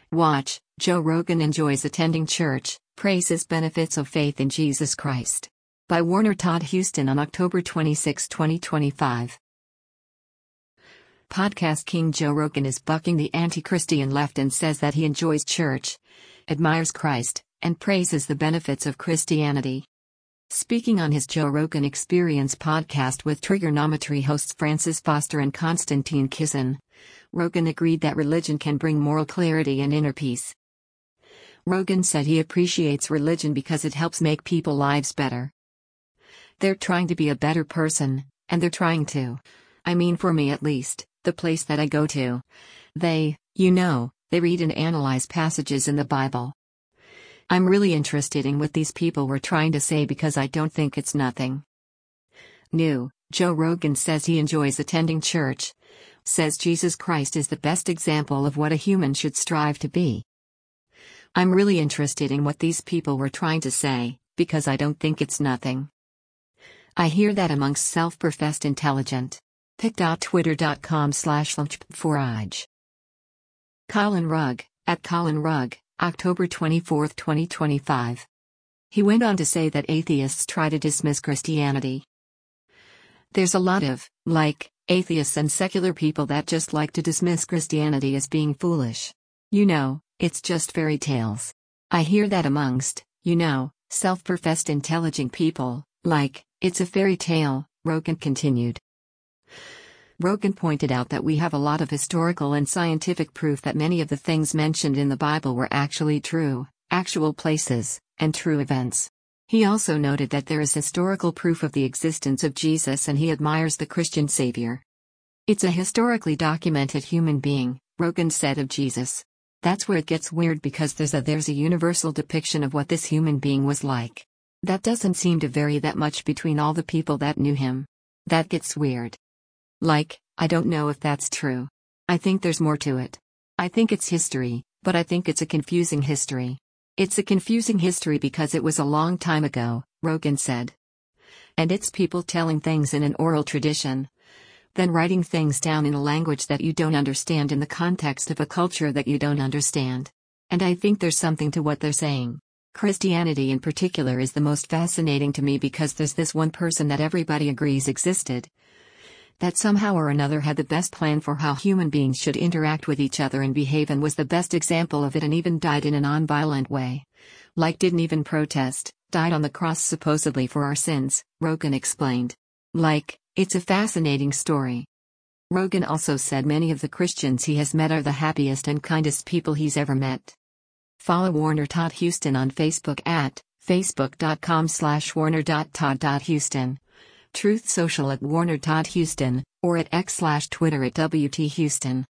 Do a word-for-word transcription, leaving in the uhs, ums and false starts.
Watch, Joe Rogan enjoys attending church, praises benefits of faith in Jesus Christ. By Warner Todd Huston on October twenty-sixth, twenty twenty-five. Podcast king Joe Rogan is bucking the anti-Christian left and says that he enjoys church, admires Christ, and praises the benefits of Christianity. Speaking on his Joe Rogan Experience podcast with Trigonometry hosts Francis Foster and Konstantin Kisin, Rogan agreed that religion can bring moral clarity and inner peace. Rogan said he appreciates religion because it helps make people's lives better. They're trying to be a better person, and they're trying to. I mean, for me at least, the place that I go to. They, you know, they read and analyze passages in the Bible. I'm really interested in what these people were trying to say because I don't think it's nothing new. Joe Rogan says he enjoys attending church, says Jesus Christ is the best example of what a human should strive to be. I'm really interested in what these people were trying to say, because I don't think it's nothing. I hear that amongst self-professed intelligent. pic.twitter.com slash lunchforage. Colin Rugg, at Colin Rugg, October twenty-fourth, twenty twenty-five. He went on to say that atheists try to dismiss Christianity. There's a lot of, like, atheists and secular people that just like to dismiss Christianity as being foolish. You know, it's just fairy tales. I hear that amongst, you know, self-professed intelligent people, like, it's a fairy tale, Rogan continued. Rogan pointed out that we have a lot of historical and scientific proof that many of the things mentioned in the Bible were actually true, actual places, and true events. He also noted that there is historical proof of the existence of Jesus and he admires the Christian Savior. It's a historically documented human being, Rogan said of Jesus. That's where it gets weird because there's a there's a universal depiction of what this human being was like. That doesn't seem to vary that much between all the people that knew him. That gets weird. Like, I don't know if that's true. I think there's more to it. I think it's history, but I think it's a confusing history. It's a confusing history because it was a long time ago, Rogan said. And it's people telling things in an oral tradition, then writing things down in a language that you don't understand in the context of a culture that you don't understand. And I think there's something to what they're saying. Christianity in particular is the most fascinating to me because there's this one person that everybody agrees existed, that somehow or another had the best plan for how human beings should interact with each other and behave and was the best example of it and even died in a non-violent way. Like didn't even protest, died on the cross supposedly for our sins, Rogan explained. Like, it's a fascinating story. Rogan also said many of the Christians he has met are the happiest and kindest people he's ever met. Follow Warner Todd Huston on Facebook at facebook.com slash warner.todd.huston. Truth Social at Warner Todd Huston, or at X slash Twitter at W T Huston.